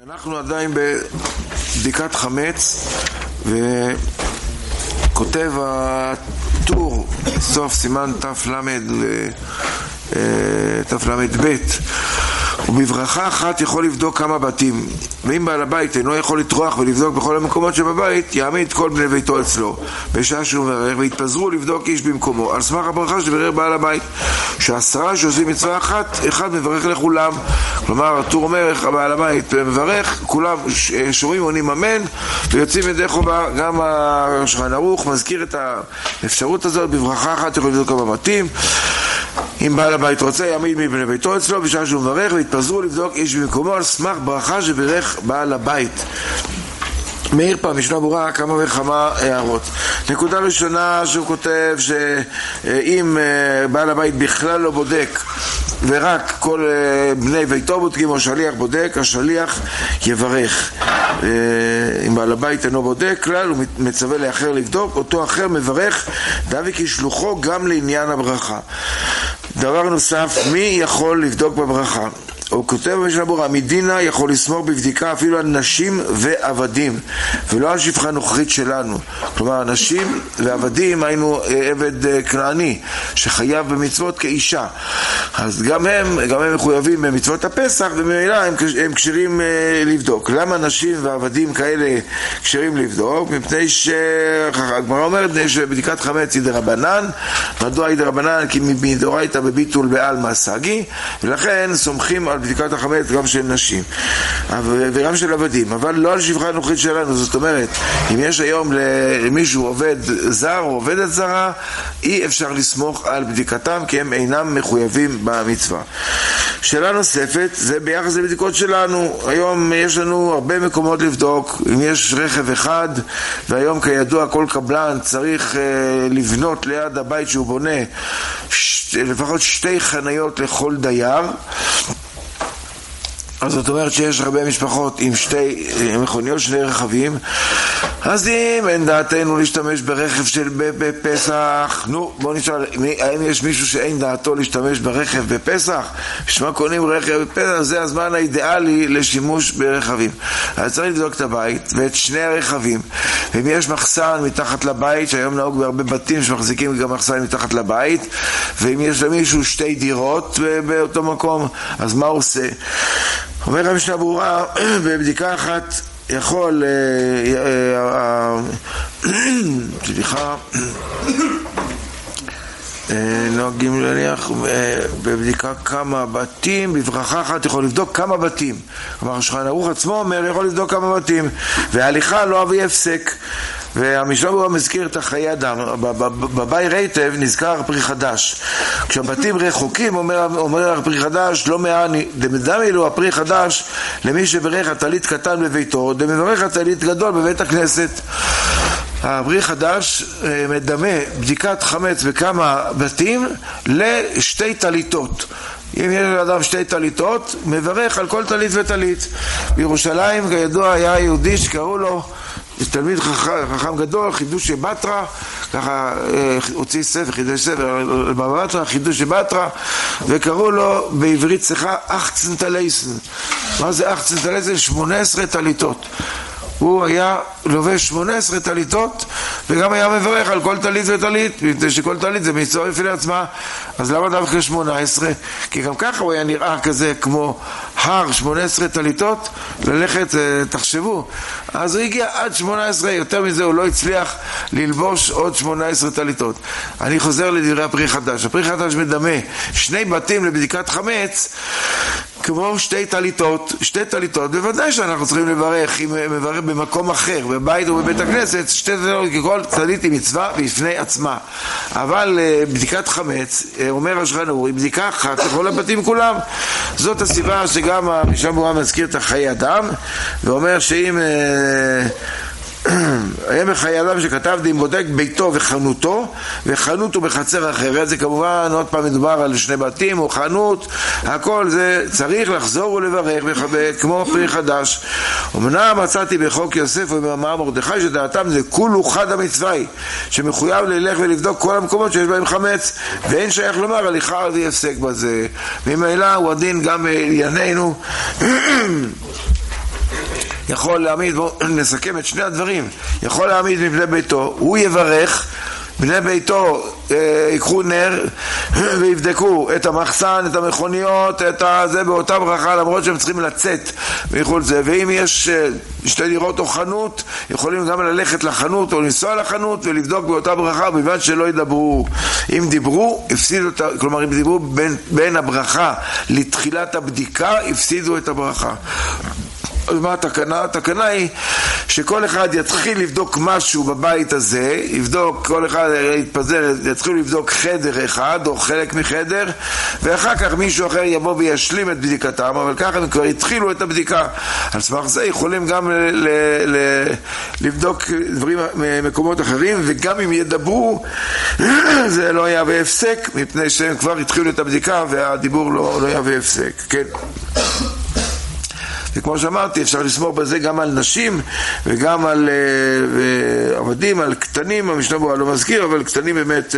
אנחנו עדיין בבדיקת חמץ, וכותב הטור סוף סימן תל"ב, ובברכה אחת יכול לבדוק כמה בתים, ואם בעל הבית אינו יכול לטרוח ולבדוק בכל המקומות שבבית, יעמיד כל בני ביתו אצלו בשעה שהוא מברך, ויתפזרו לבדוק איש במקומו על סמך הברכה שבירך בעל הבית, ש10 שעושים מצווה אחת, אחד מברך לכולם. כלומר הטור אומר, בעל הבית מברך, כולם שומעים עונים אמן ויוצאים ידי חובה. גם השולחן ערוך מזכיר את האפשרות הזאת, בברכה אחת יכול לבדוק כמה בתים. אם בעל הבית רוצה, יעמיד מבני ביתו אצלו בשעה שהוא מברך, והתפזרו לבדוק איש במקומו על סמך ברכה שבירך בעל הבית. מאיר פעם משנה ברורה כמה וכמה הערות. נקודה ראשונה שהוא כותב, שאם בעל הבית בכלל לא בודק ורק כל בני ביתו בודקים או שליח בודק, השליח יברך. אם בעל הבית אינו בודק כלל, הוא מצווה לאחר לבדוק, אותו אחר מברך דווקא כשלוחו גם לעניין הברכה. דבר נוסף, מי יכול לבדוק בברכה? הוא כותב במשנה ברורה, מדינה יכול לסמוך בבדיקה אפילו על נשים ועבדים, ולא על שפחה נוכרית שלנו. כלומר, נשים ועבדים היינו עבד כנעני שחייב במצוות כאישה, אז גם הם מחויבים במצוות הפסח, וממילא הם כשרים לבדוק. למה נשים ועבדים כאלה כשרים לבדוק? מפני שהגמרא אומרת שבדיקת חמץ היא דרבנן. מדוע היא דרבנן? כי מדאורייתא בביטול בעלמא סגי, ולכן סומכים על בדיקת החמץ גם של נשים וגם של עבדים, אבל לא על שפחה נוכרית שלנו. זאת אומרת, אם יש היום למישהו עובד זר או עובדת זרה, אי אפשר לסמוך על בדיקתם, כי הם אינם מחויבים במצווה. שאלה נוספת, זה ביחס לבדיקות שלנו. היום יש לנו הרבה מקומות לבדוק. אם יש רכב אחד, והיום כידוע כל קבלן צריך לבנות ליד הבית שהוא בונה לפחות 2 חניות לכל דייר, אז זאת אומרת שיש הרבה משפחות עם 2 מכוניות, 2 רכבים. אז אם אין דעתנו להשתמש ברכב של בפסח, בוא נשאל, האם יש מישהו שאין דעתו להשתמש ברכב בפסח? שמה קונים רכב בפסח? זה הזמן האידיאלי לשימוש ברכבים. אז צריך לבדוק את הבית ואת 2 הרכבים, ואם יש מחסן מתחת לבית, שהיום נהוג בהרבה בתים שמחזיקים גם מחסן מתחת לבית, ואם יש למישהו 2 דירות באותו מקום, אז מה הוא עושה? אומר המשנה ברורה, בבדיקה אחת יכול נוהגים להניח בבדיקה כמה בתים, בברכה אחת יכול לבדוק כמה בתים. כלומר השולחן ערוך עצמו אומר יכול לבדוק כמה בתים, וההליכה לא אביא הפסק. והמשנה ברורה מזכיר את חיי אדם. בבאי רייטב נזכר פרי חדש. כשהבתים רחוקים אומר פרי חדש, לא מעני דמדמי לו הפרי חדש למי שברך הטלית קטן בביתו, דמברך הטלית גדול בבית הכנסת. הפרי חדש מדמה בדיקת חמץ בכמה בתים ל2 טליתות. אם יש לאדם 2 טליתות, מברך על כל טלית וטלית. בירושלים כידוע היה יהודי שקראו לו תלמיד חכם גדול, חידוש שבטרה, ככה הוציא ספר, חידוש ספר בבטרה, חידוש שבטרה, וקראו לו בעברית שיחה אחצנטלייסן. מה זה אחצנטלייסן? 18 טליתות. הוא היה לובש 18 טליתות, וגם היה מברך על כל טלית וטלית, שכל טלית זה מצווה בפני עצמה. אז למה דווקא 18? כי גם ככה הוא היה נראה כזה כמו הר 18 טליתות, ללכת, תחשבו. אז הוא הגיע עד 18, יותר מזה הוא לא הצליח ללבוש עוד 18 טליתות. אני חוזר לדברי הפרי חדש. הפרי חדש מדמה 2 בתים לבדיקת חמץ כמו 2 טליתות. 2 טליתות, בוודאי שאנחנו צריכים לברך, אם מברך במקום אחר, בבית או בבית הכנסת, 2 טליתות, כי כל טלית היא מצווה בפני עצמה. אבל בדיקת חמץ, אומר השולחן ערוך, היא בדיקה אחת לכל הבתים כולם. זאת הסיבה שגם המשנה ברורה מזכיר את חיי אדם, ואומר שאם היה בחיי אדם שכתב דין בודק ביתו וחנותו, וחנות הוא בחצר אחרת. זה כמובן עוד פעם מדובר על 2 בתים או חנות, הכל זה צריך לחזור ולברך כמו פרי חדש. אמנם מצאתי בחוק יוסף ובמאמר מרדכי שדעתם זה כולו חד המצווה, שמחויב ללך ולבדוק כל המקומות שיש בהם חמץ, ואין שייך לומר הליכה זה יפסק בזה. ממילא הוא הדין גם לענייננו יכול להעמיד, בואו נסכם את שני הדברים, יכול להעמיד מבני ביתו, הוא יברך, בני ביתו ייקחו נר ויבדקו את המחסן, את המכוניות, את זה באותה ברכה, למרות שהם צריכים לצאת ויכול זה. ואם יש שתי דירות או חנות, יכולים גם ללכת לחנות או לנסוע לחנות ולבדוק באותה ברכה, בלבד שלא ידברו. אם דיברו, הפסידו, כלומר אם דיברו בין הברכה לתחילת הבדיקה, הפסידו את הברכה. אז מה התקנה? התקנה היא שכל אחד יתחיל לבדוק משהו בבית הזה, יבדוק, כל אחד יתפזר, יתחיל לבדוק חדר אחד או חלק מחדר, ואחר כך מישהו אחר יבוא וישלים את בדיקתם, אבל ככה הם כבר התחילו את הבדיקה. על סמך זה יכולים גם לבדוק דברים ממקומות אחרים, וגם אם ידברו זה לא יהיה הפסק, מפני שהם כבר התחילו את הבדיקה והדיבור לא יהיה הפסק. כן. וכמו שאמרתי, אפשר לסמוך בזה גם על נשים וגם על עבדים, על קטנים. המשנה ברורה לא מזכיר, אבל קטנים באמת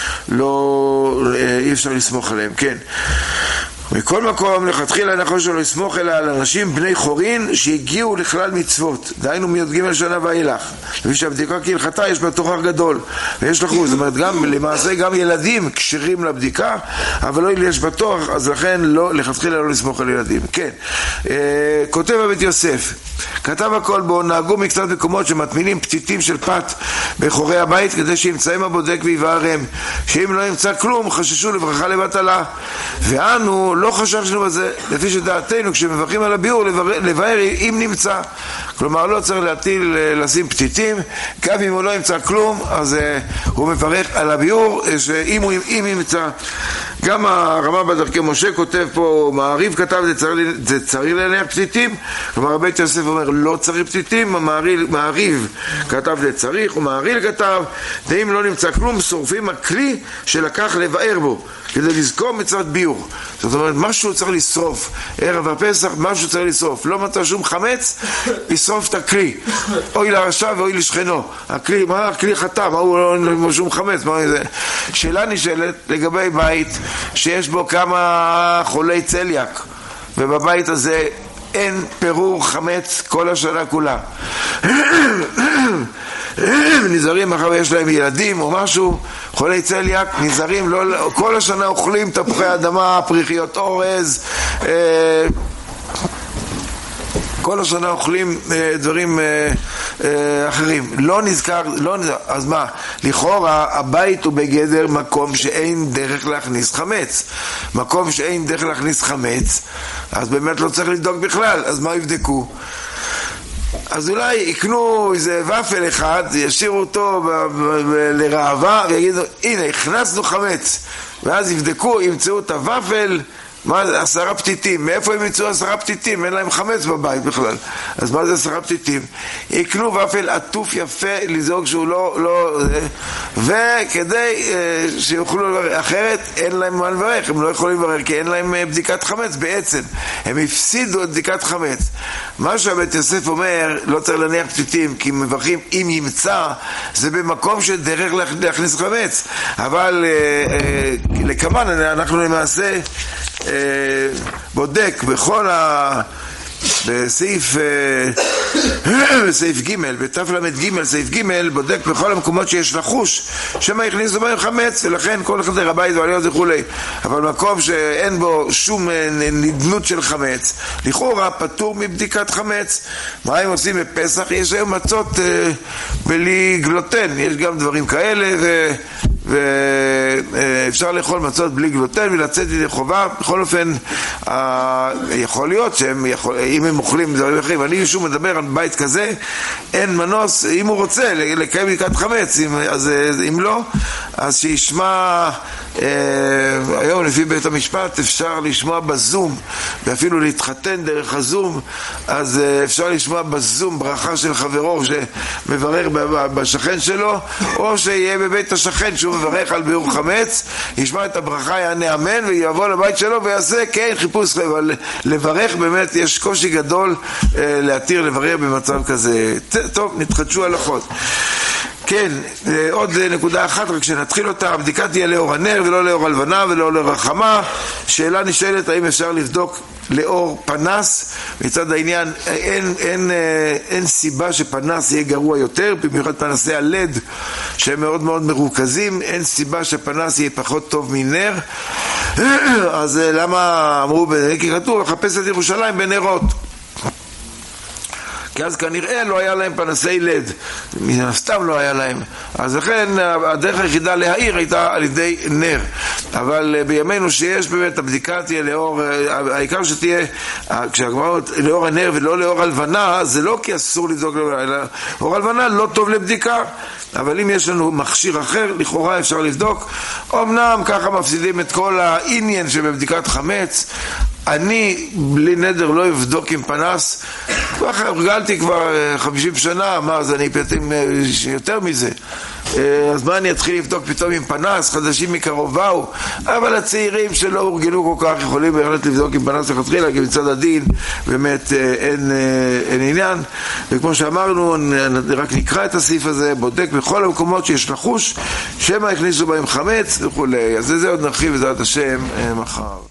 אי אפשר לסמוך עליהם. כן. מכל מקום, לכתחילה נכון שלא לסמוך אלא על אנשים בני חורין שהגיעו לכלל מצוות, דהיינו מי"ג שנה ואילך. לפי שהבדיקה כהלכתה יש בה תוכח גדול ויש לחוש, זאת אומרת גם למעשה גם ילדים קשרים לבדיקה, אבל לא יש בה תוכח, אז לכן לכתחילה לא לסמוך על ילדים. כן. כותב הבית יוסף, כתב הכל בו, נהגו מקצת מקומות שמטמינים פתיתים של פת בחורי הבית כדי שימצאים הבודק ויבהרם, שאם לא ימצא כלום חששו לברכה לבטלה. ואנו לא חששנו בזה, לפי שדעתנו כשמברכים על הביאור לבאר אם נמצא, כלומר לא צריך לשים פתיתים, גם אם הוא לא ימצא כלום אז הוא מברך על הביאור שאם ימצא. גם הרמה בדרכי משה כותב פה, מעריב כתב זה צריך להניח פתיתים, כלומר הבית יוסף אומר לא צריך פתיתים, מעריב כתב זה צריך, ומעריל כתב ואם לא נמצא כלום שורפים הכלי שלקח לבאר בו כדי לזכור מצוות ביור. זאת אומרת, משהו צריך לשרוף, ערב הפסח משהו צריך לשרוף, לא מצא שום חמץ, ישרוף את הכלי, אוי לרשע ואוי לשכנו. הכלי, מה הכלי חתם, הוא לא שום חמץ, מה זה? שאלה נשאלת לגבי בית שיש בו כמה חולי צליאק, ובבית הזה אין פירור חמץ כל השנה כולה. נזהרים אחר יש להם ילדים או משהו, חולי צליאק, נזהרים, לא, כל השנה אוכלים תפוחי אדמה, פריחיות אורז, כל השנה אוכלים דברים אחרים. לא נזכר, אז מה? לכאורה הבית הוא בגדר מקום שאין דרך להכניס חמץ. מקום שאין דרך להכניס חמץ, אז באמת לא צריך לבדוק בכלל, אז מה יבדקו? אז אולי יקנו איזה ופל אחד, ישירו אותו לרעבה ויגידו, הנה, הכנסנו חמץ. ואז יבדקו, ימצאו את הוופל, מה זה? 10 פתיתים. מאיפה הם ימצאו 10 פתיתים? אין להם חמץ בבית בכלל. אז מה זה 10 פתיתים? יקנו ופל עטוף יפה, לזוג שהוא לא וכדי שיוכלו לברך. אחרת אין להם מה לברך, הם לא יכולים לברך כי אין להם בדיקת חמץ בעצם. הם הפסידו את בדיקת חמץ. מה שהבית יוסף אומר, לא צריך להניח פתיתים, כי מברכים אם ימצא, זה במקום שדרך להכניס חמץ. אבל לכמן אנחנו למעשה בודק בכל בסעיף ג' בתף למד ג' סעיף ג' בודק בכל המקומות שיש לחוש שמה הכניסו בהם חמץ, ולכן כל חדר הבית ועליות וכולי. אבל מקום שאין בו שום נדנות של חמץ, לכאורה פטור מבדיקת חמץ. מה הם עושים בפסח? יש היום מצות בלי גלוטן, יש גם דברים כאלה ואפשר לאכול מצות בלי גלוטן ולצאת ידי חובה. בכל אופן יכול להיות אם הם אוכלים דברים אחרים, אני שוב מדבר על בית כזה, אין מנוס, אם הוא רוצה לקיים בדיקת חמץ, אז אם לא, אז שישמע. היום לפי בית המשפט אפשר לשמוע בזום, ואפילו להתחתן דרך הזום, אז אפשר לשמוע בזום ברכה של חברו שמברך בשכן שלו, או שיהיה בבית השכן שהוא מברך על ביאור חמץ, ישמע את הברכה, יענה אמן, ויבוא לבית שלו ויעשה כן חיפוש. אבל לברך באמת יש קושי גדול להתיר לברך במצב כזה. טוב, נתחדשו הלכות. כן, עוד נקודה אחת, רק שנתחיל אותה, הבדיקה תהיה לאור הנר ולא לאור הלבנה ולא לאור החמה. שאלה נשאלת, האם אפשר לבדוק לאור פנס. מצד העניין אין סיבה שפנס יהיה גרוע יותר, במיוחד פנסי הלד שהם מאוד מאוד מרוכזים, אין סיבה שפנס יהיה פחות טוב מנר. אז למה אמרו, כי כתוב לחפש את ירושלים בנרות, כי אז כנראה לא היה להם פנסי לד, מן הסתם לא היה להם, אז לכן הדרך היחידה להאיר הייתה על ידי נר. אבל בימינו שיש באמת הבדיקה תהיה לאור, העיקר שתהיה כשהגמרא לאור הנר ולא לאור הלבנה, זה לא כי אסור לבדוק, אלא אור הלבנה לא טוב לבדיקה, אבל אם יש לנו מכשיר אחר לכאורה אפשר לבדוק. אמנם ככה מפסידים את כל העניין שבבדיקת חמץ. אני בלי נדר לא אבדוק עם פנס, ככה הרגלתי כבר 50 שנה, מה, אז אני פתאום יותר מזה, אז מה אני אתחיל לבדוק פתאום עם פנס, חדשים מקרוב באו. אבל הצעירים שלא הורגלו כל כך יכולים בהחלט לבדוק עם פנס לכתחילה, כי מצד הדין באמת אין עניין. וכמו שאמרנו, רק נקרא את הסעיף הזה, בודק בכל המקומות שיש לחוש שמא הכניסו בהם חמץ וכו'. אז זה עוד נרחיב בעזרת השם מחר.